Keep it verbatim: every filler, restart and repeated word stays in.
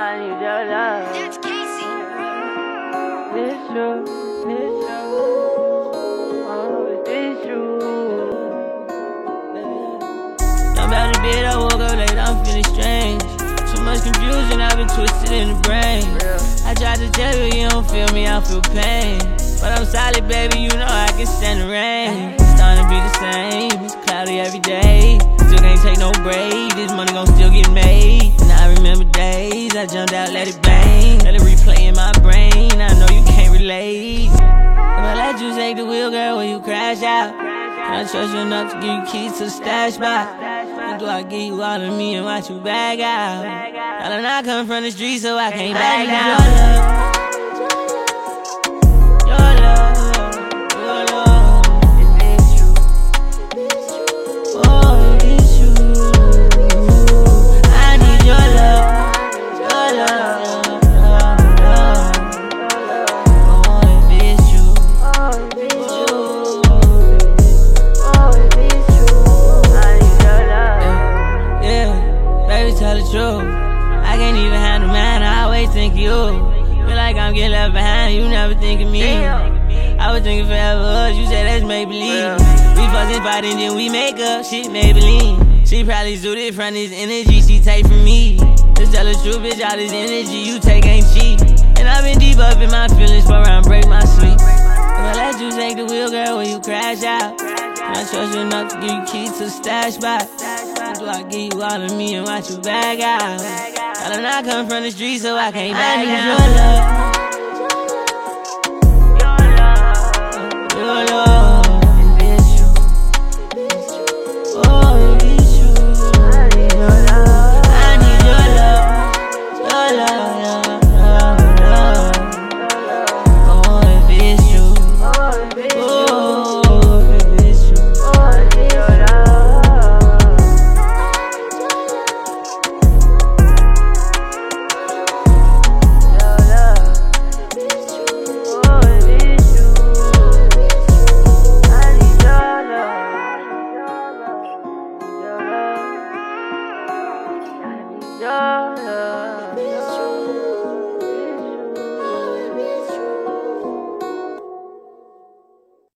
I need your love. That's Casey. It's true, it's true. Oh, it's true. I'm about to bed, I woke up late, I'm feeling strange. Too much confusion, I've been twisted in the brain. I tried to tell you, you don't feel me, I feel pain. But I'm solid, baby, you know I can stand the rain. It's starting to be the same, it's cloudy every day. Still can't take no break, this money gon' still get made. And I remember days, I jumped out, let it bang. Let it replay in my brain, I know you can't relate. If I let you take the wheel, girl, will you crash out? Can I trust you enough to give you keys to the stash box? Or do I give you all of me and watch you bag out? I done not come from the street, so I can't back down. I can't even handle mine, I always think you. Feel like I'm getting left behind, you never think of me. I was thinking forever, you said that's make-believe. We fucking fighting, then we make up, shit Maybelline. She probably zooted from this energy she take from me. Just tell the truth, bitch, all this energy you take ain't cheap. And I've been deep up in my feelings for around break my sleep. If I let you take the wheel, girl, will you crash out? Can I trust you enough to give you keys to the stash box? Do I give you all of me and watch you bag out? I done not come from the street, so I can't back down. Your love, your love, it's true. Oh, it's true. I need your love. I need your love, your love, love, love. Oh, if it's true. Oh, if it's true. Oh, I need your love. Your love.